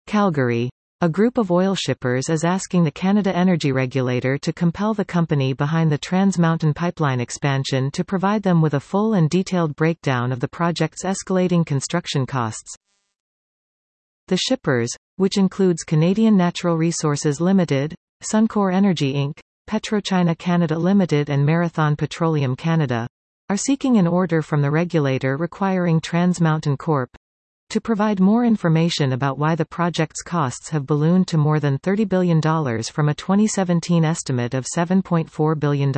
Calgary. A group of oil shippers is asking the Canada Energy Regulator to compel the company behind the Trans Mountain pipeline expansion to provide them with a full and detailed breakdown of the project's escalating construction costs. The shippers, which includes Canadian Natural Resources Limited, Suncor Energy Inc., PetroChina Canada Limited and Marathon Petroleum Canada, are seeking an order from the regulator requiring Trans Mountain Corp. to provide more information about why the project's costs have ballooned to more than $30 billion from a 2017 estimate of $7.4 billion.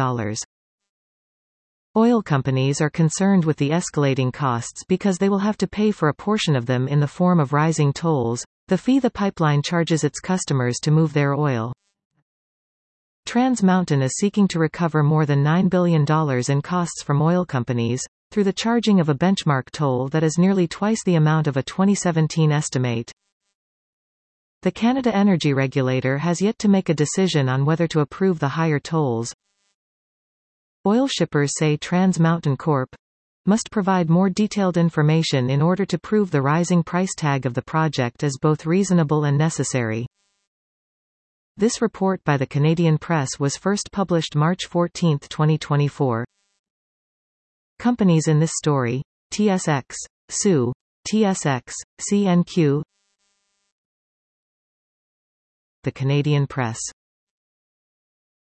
Oil companies are concerned with the escalating costs because they will have to pay for a portion of them in the form of rising tolls, the fee the pipeline charges its customers to move their oil. Trans Mountain is seeking to recover more than $9 billion in costs from oil companies, through the charging of a benchmark toll that is nearly twice the amount of a 2017 estimate. The Canada Energy Regulator has yet to make a decision on whether to approve the higher tolls. Oil shippers say Trans Mountain Corp. must provide more detailed information in order to prove the rising price tag of the project is both reasonable and necessary. This report by the Canadian Press was first published March 14, 2024. Companies in this story: TSX, SU, TSX, CNQ. The Canadian Press.